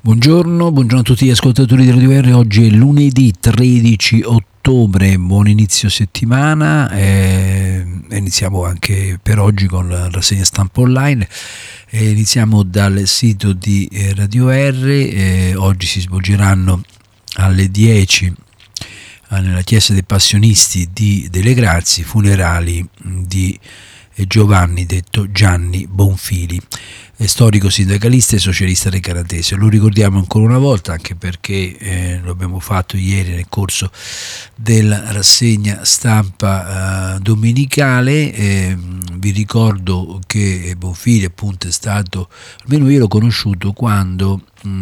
Buongiorno a tutti gli ascoltatori di Radio R. Oggi è lunedì 13 ottobre, buon inizio settimana. Iniziamo anche per oggi con la rassegna stampa online. Iniziamo dal sito di Radio R. Oggi si svolgeranno alle 10 nella chiesa dei Passionisti di Delle Grazie funerali di Giovanni detto Gianni Bonfili, storico sindacalista e socialista recanatese. Lo ricordiamo ancora una volta anche perché lo abbiamo fatto ieri nel corso della rassegna stampa domenicale. Vi ricordo che Bonfili appunto è stato, almeno io l'ho conosciuto quando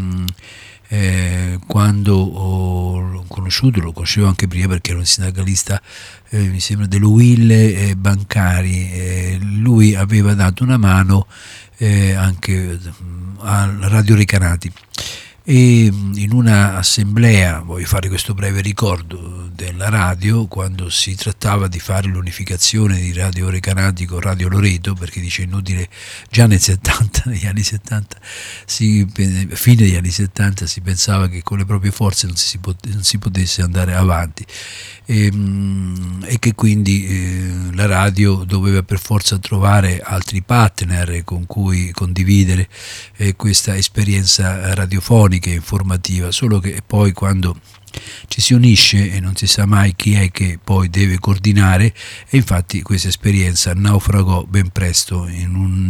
l'ho conosciuto, lo conoscevo anche prima perché era un sindacalista mi sembra dell'UIL Bancari. Lui aveva dato una mano anche a Radio Recanati e in una assemblea, voglio fare questo breve ricordo della radio, quando si trattava di fare l'unificazione di Radio Recanati con Radio Loreto, perché dice inutile, già negli anni 70 fine degli anni 70 si pensava che con le proprie forze non si potesse andare avanti e che quindi la radio doveva per forza trovare altri partner con cui condividere questa esperienza radiofonica e informativa, solo che poi quando ci si unisce e non si sa mai chi è che poi deve coordinare, e infatti questa esperienza naufragò ben presto in un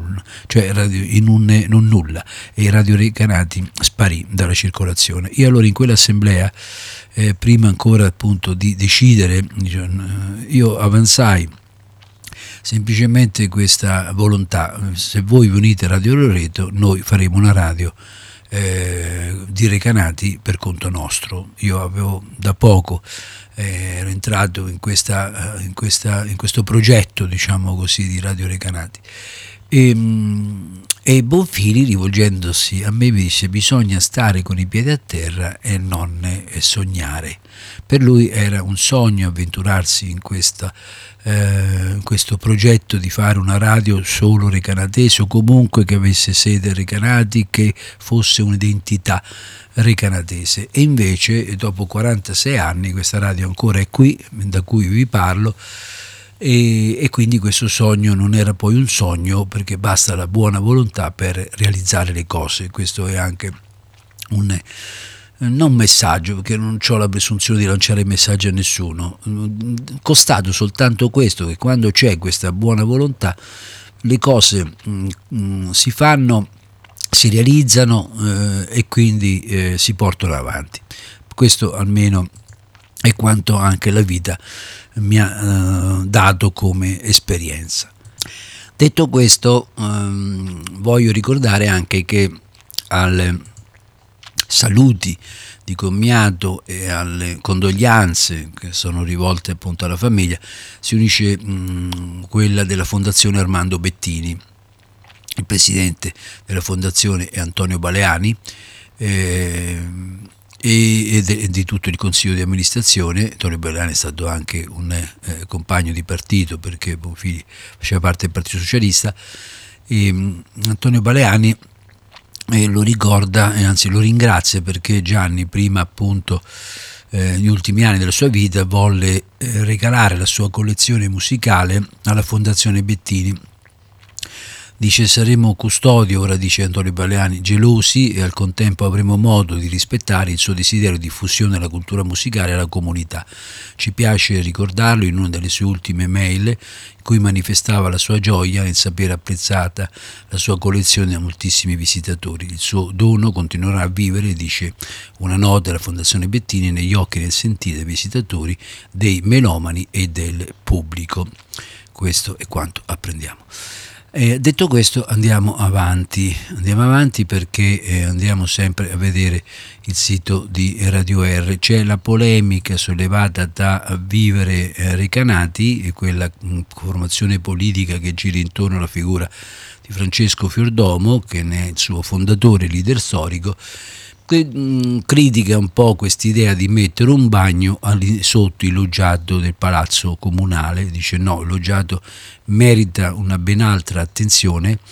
nulla e Radio Recanati sparì dalla circolazione. E allora in quell'assemblea prima ancora appunto di decidere, io avanzai semplicemente questa volontà: se voi vi unite a Radio Loreto, noi faremo una radio di Recanati per conto nostro. Io avevo da poco ero entrato in questo progetto, diciamo così, di Radio Recanati e Bonfili, rivolgendosi a me, mi dice: bisogna stare con i piedi a terra e non sognare. Per lui era un sogno avventurarsi in questo progetto di fare una radio solo recanatese, o comunque che avesse sede Recanati, che fosse un'identità recanatese. E invece dopo 46 anni questa radio ancora è qui, da cui vi parlo, e quindi questo sogno non era poi un sogno, perché basta la buona volontà per realizzare le cose. Questo è anche un non messaggio, perché non ho la presunzione di lanciare messaggi a nessuno, constato soltanto questo, che quando c'è questa buona volontà le cose si fanno, si realizzano e quindi si portano avanti. Questo almeno è quanto anche la vita mi ha dato come esperienza. Detto questo, voglio ricordare anche che alle saluti di commiato e alle condoglianze che sono rivolte appunto alla famiglia si unisce quella della Fondazione Armando Bettini. Il presidente della fondazione è Antonio Baleani e di tutto il consiglio di amministrazione. Antonio Baleani è stato anche un compagno di partito, perché Bonfili faceva parte del Partito Socialista, e Antonio Baleani lo ricorda e anzi lo ringrazia perché Gianni, prima appunto negli ultimi anni della sua vita, volle regalare la sua collezione musicale alla Fondazione Bettini. Dice: saremo custodi, ora dice Antonio Baleani, gelosi, e al contempo avremo modo di rispettare il suo desiderio di diffusione della cultura musicale alla comunità. Ci piace ricordarlo in una delle sue ultime mail, in cui manifestava la sua gioia nel sapere apprezzata la sua collezione da moltissimi visitatori. Il suo dono continuerà a vivere, dice una nota della Fondazione Bettini, negli occhi e nel sentire dei visitatori, dei melomani e del pubblico. Questo è quanto apprendiamo. Detto questo, andiamo avanti perché andiamo sempre a vedere il sito di Radio R. C'è la polemica sollevata da Vivere Recanati, e quella formazione politica che gira intorno alla figura di Francesco Fiordomo, che ne è il suo fondatore, leader storico, che critica un po' quest'idea di mettere un bagno sotto il loggiato del palazzo comunale. Dice no, il loggiato merita una ben altra attenzione,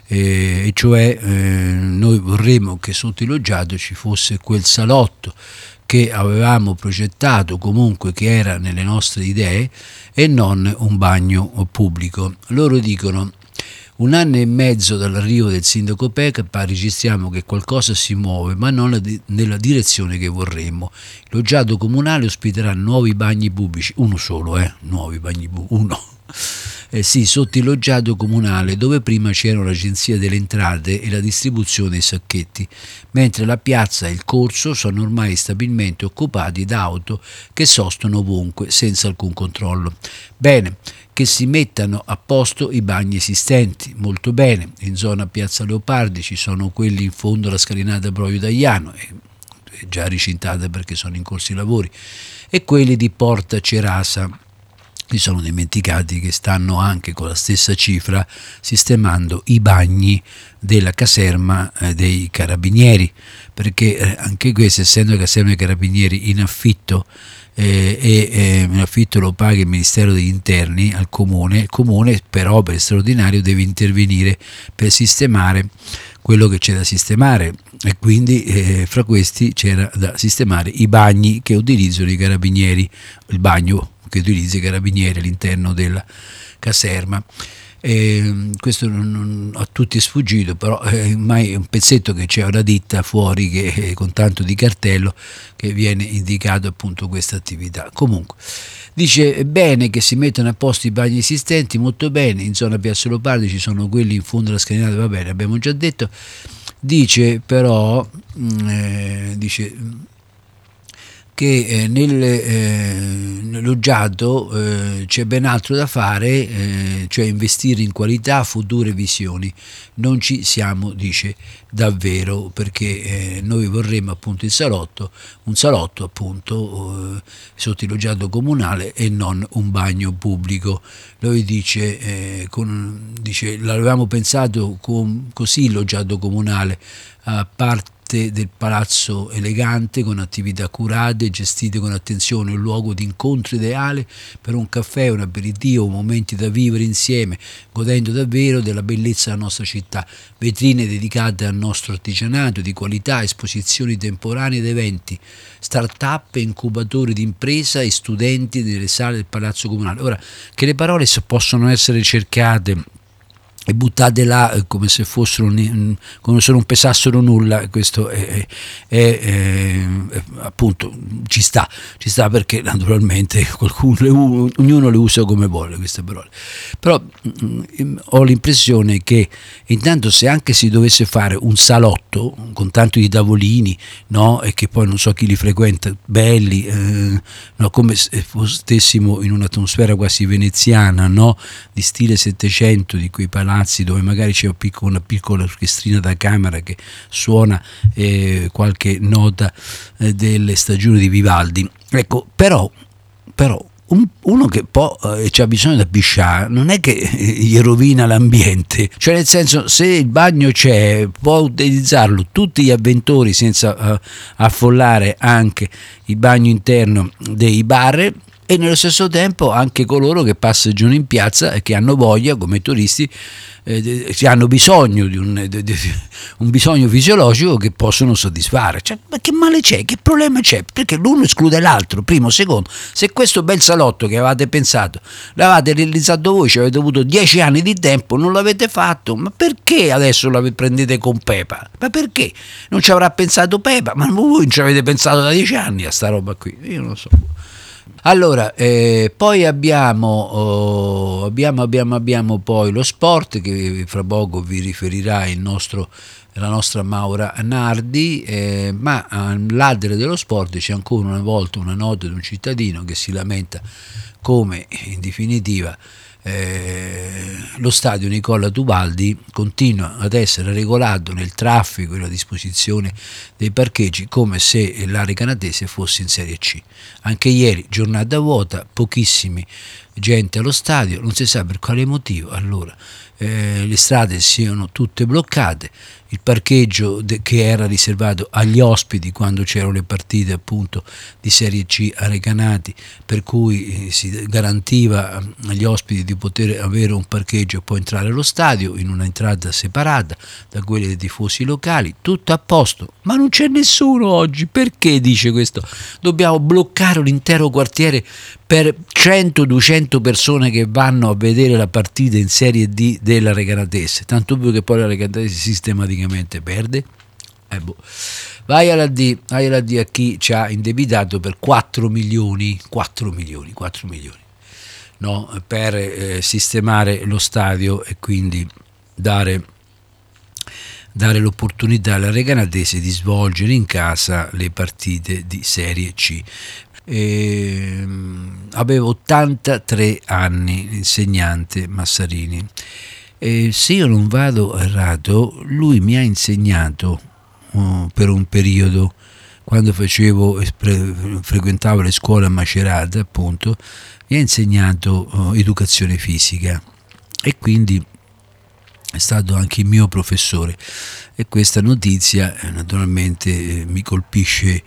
e cioè noi vorremmo che sotto il loggiato ci fosse quel salotto che avevamo progettato, comunque che era nelle nostre idee, e non un bagno pubblico. Loro dicono: 1 anno e mezzo dall'arrivo del sindaco Pecapa registriamo che qualcosa si muove, ma non nella direzione che vorremmo. Il loggiato comunale ospiterà nuovi bagni pubblici, uno solo, nuovi bagni pubblici, uno. Sì, sotto il loggiato comunale, dove prima c'era l'agenzia delle entrate e la distribuzione dei sacchetti, mentre la piazza e il corso sono ormai stabilmente occupati da auto che sostano ovunque, senza alcun controllo. Bene, che si mettano a posto i bagni esistenti, molto bene. In zona Piazza Leopardi ci sono quelli in fondo alla scalinata Broio Dagliano, già recintata perché sono in corso i lavori, e quelli di Porta Cerasa. Si sono dimenticati che stanno anche con la stessa cifra sistemando i bagni della caserma dei carabinieri, perché anche questo, essendo la caserma dei carabinieri in affitto, in affitto lo paga il Ministero degli Interni al comune, il comune per opere straordinarie deve intervenire per sistemare quello che c'è da sistemare, e quindi fra questi c'era da sistemare i bagni che utilizzano i carabinieri, il bagno che utilizza i carabinieri all'interno della caserma. Questo non a tutti è sfuggito, però ormai è un pezzetto che c'è una ditta fuori che con tanto di cartello che viene indicato appunto questa attività. Comunque dice: è bene che si mettano a posto i bagni esistenti, molto bene. In zona Piazza Leopardi ci sono quelli in fondo alla scalinata, va bene, abbiamo già detto. Dice però che nel loggiato c'è ben altro da fare, cioè investire in qualità, future visioni. Non ci siamo, dice, davvero, perché noi vorremmo appunto un salotto appunto sotto il loggiato comunale e non un bagno pubblico. Lui dice, l'avevamo pensato così il loggiato comunale, a parte del palazzo elegante, con attività curate, gestite con attenzione, un luogo di incontro ideale per un caffè, un aperitivo, momenti da vivere insieme, godendo davvero della bellezza della nostra città, vetrine dedicate al nostro artigianato di qualità, esposizioni temporanee ed eventi, start-up e incubatori di impresa e studenti nelle sale del palazzo comunale. Ora, che le parole possono essere cercate e buttate là come se fossero, come se non pesassero nulla, questo appunto ci sta perché naturalmente ognuno le usa come vuole queste parole, però ho l'impressione che intanto, se anche si dovesse fare un salotto con tanto di tavolini, no, e che poi non so chi li frequenta, belli, no, come se stessimo in un'atmosfera quasi veneziana, no, di stile 700, di quei palazzi dove magari c'è una piccola orchestrina da camera che suona qualche nota delle stagioni di Vivaldi. Ecco, però uno che poi c'ha bisogno di pisciare non è che gli rovina l'ambiente, cioè nel senso, se il bagno c'è può utilizzarlo tutti gli avventori senza affollare anche il bagno interno dei bar, e nello stesso tempo anche coloro che passeggiano in piazza e che hanno voglia, come turisti, che hanno bisogno di un bisogno fisiologico che possono soddisfare. Cioè, ma che male c'è? Che problema c'è? Perché l'uno esclude l'altro, primo, secondo. Se questo bel salotto che avevate pensato l'avete realizzato voi, ci avete avuto 10 anni di tempo, non l'avete fatto, ma perché adesso lo prendete con Pepa? Ma perché? Non ci avrà pensato Pepa? Ma voi non ci avete pensato da 10 anni a sta roba qui? Io non lo so. Allora, poi abbiamo poi lo sport, che fra poco vi riferirà la nostra Maura Nardi, ma all'aldere dello sport c'è ancora una volta una nota di un cittadino che si lamenta come, in definitiva, lo stadio Nicola Tubaldi continua ad essere regolato nel traffico e la disposizione dei parcheggi come se la Recanatese fosse in Serie C. Anche ieri giornata vuota, pochissimi gente allo stadio, non si sa per quale motivo. Allora le strade siano tutte bloccate, il parcheggio che era riservato agli ospiti quando c'erano le partite appunto di Serie C a Recanati, per cui si garantiva agli ospiti di poter avere un parcheggio e poi entrare allo stadio in una entrata separata da quelle dei tifosi locali, tutto a posto, ma non c'è nessuno oggi. Perché dice questo? Dobbiamo bloccare un intero quartiere per 100-200 persone che vanno a vedere la partita in Serie D della Recanatese, tanto più che poi la Recanatese sistematicamente perde. Vai alla D a chi ci ha indebitato per 4 milioni, no? Per sistemare lo stadio e quindi dare l'opportunità alla Recanatese di svolgere in casa le partite di Serie C. Avevo 83 anni, insegnante Massarini, e se io non vado errato, lui mi ha insegnato per un periodo, quando frequentavo le scuole a Macerata, appunto, mi ha insegnato educazione fisica e quindi è stato anche il mio professore, e questa notizia naturalmente mi colpisce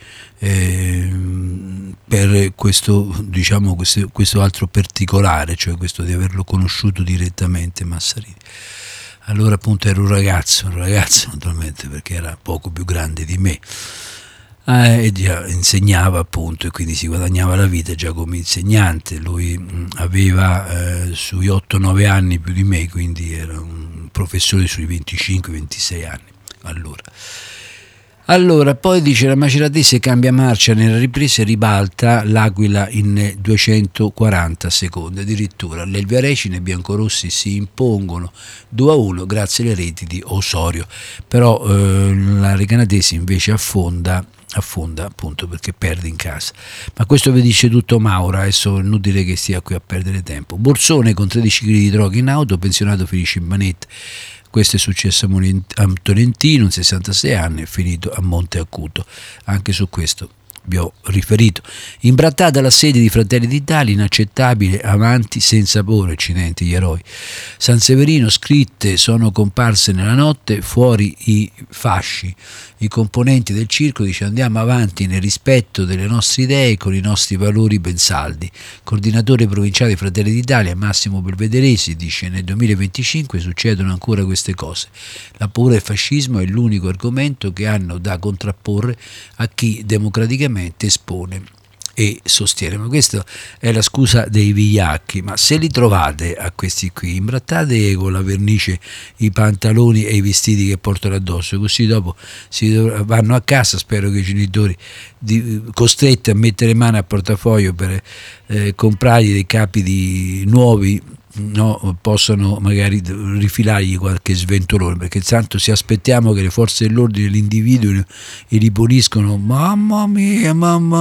per questo, diciamo, questo altro particolare, cioè questo di averlo conosciuto direttamente Massarini. Allora appunto ero un ragazzo naturalmente, perché era poco più grande di me, e già insegnava appunto, e quindi si guadagnava la vita già come insegnante. Lui aveva sui 8-9 anni più di me, quindi era un professore sui 25-26 anni. Allora, poi dice: la Maceratese cambia marcia nella ripresa e ribalta l'Aquila in 240 secondi. Addirittura l'Elvia Recina e i biancorossi si impongono 2-1 grazie alle reti di Osorio. Però la Recanatese invece affonda appunto perché perde in casa. Ma questo vi dice tutto Maura, adesso è inutile che stia qui a perdere tempo. Borsone con 13 kg di droga in auto, pensionato finisce in manette. Questo è successo a Tolentino, un 66 anni, è finito a Monte Acuto. Anche su questo vi ho riferito. Imbrattata la sede di Fratelli d'Italia, inaccettabile, avanti senza paura, accidenti gli eroi. San Severino, scritte sono comparse nella notte, fuori i fasci. I componenti del circo dice: andiamo avanti nel rispetto delle nostre idee con i nostri valori ben saldi. Coordinatore provinciale Fratelli d'Italia Massimo Belvederesi dice: nel 2025 succedono ancora queste cose. La paura e il fascismo è l'unico argomento che hanno da contrapporre a chi democraticamente espone e sostiene. Ma questa è la scusa dei vigliacchi. Ma se li trovate a questi qui, imbrattate con la vernice i pantaloni e i vestiti che portano addosso, così dopo vanno a casa. Spero che i genitori, costretti a mettere mano al portafoglio per comprargli dei capi nuovi, no, possano magari rifilargli qualche sventolone, perché tanto se aspettiamo che le forze dell'ordine li individuino e li puniscono, mamma mia.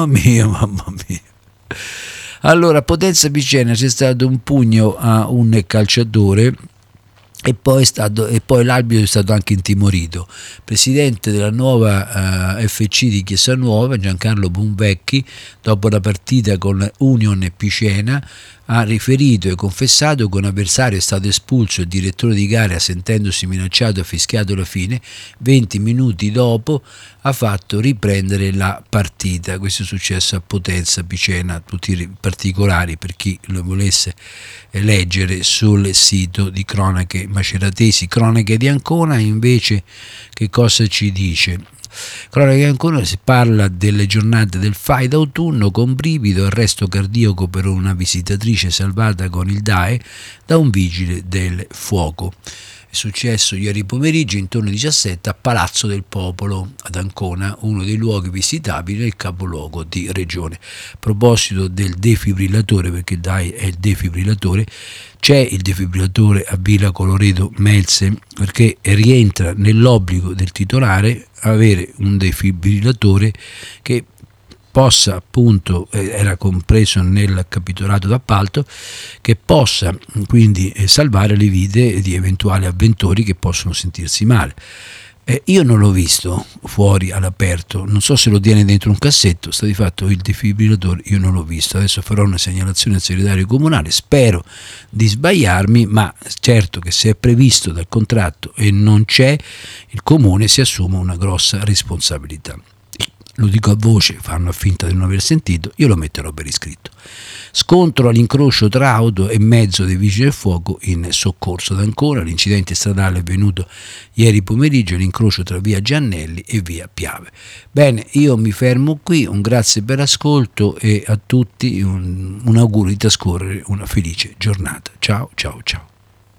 Allora, a Potenza Picena c'è stato un pugno a un calciatore e poi l'arbitro è stato anche intimorito. Presidente della nuova FC di Chiesa Nuova, Giancarlo Bunvecchi, dopo la partita con Union Picena, ha riferito e confessato che un avversario è stato espulso, il direttore di gara, sentendosi minacciato, ha fischiato la fine. 20 minuti dopo ha fatto riprendere la partita. Questo è successo a Potenza Picena. Tutti i particolari, per chi lo volesse leggere, sul sito di Cronache Maceratesi. Cronache di Ancona invece che cosa ci dice? Cronache di Ancona si parla delle giornate del FAI d'autunno, con brivido, arresto cardiaco per una visitatrice salvata con il DAE da un vigile del fuoco. È successo ieri pomeriggio intorno alle 17 a Palazzo del Popolo ad Ancona, uno dei luoghi visitabili nel capoluogo di regione. A proposito del defibrillatore, perché il DAE è il defibrillatore, c'è il defibrillatore a Villa Coloredo Melze, perché rientra nell'obbligo del titolare avere un defibrillatore che possa, appunto, era compreso nel capitolato d'appalto, che possa quindi salvare le vite di eventuali avventori che possono sentirsi male. Io non l'ho visto fuori all'aperto, non so se lo tiene dentro un cassetto, sta di fatto il defibrillatore, io non l'ho visto. Adesso farò una segnalazione al segretario comunale, spero di sbagliarmi, ma certo che se è previsto dal contratto e non c'è, il comune si assume una grossa responsabilità. Lo dico a voce, fanno finta di non aver sentito, io lo metterò per iscritto. Scontro all'incrocio tra auto e mezzo dei vigili del fuoco in Soccorso d'Ancona. L'incidente stradale è avvenuto ieri pomeriggio all'incrocio tra via Giannelli e via Piave. Bene, io mi fermo qui, un grazie per l'ascolto e a tutti un augurio di trascorrere una felice giornata. Ciao ciao ciao.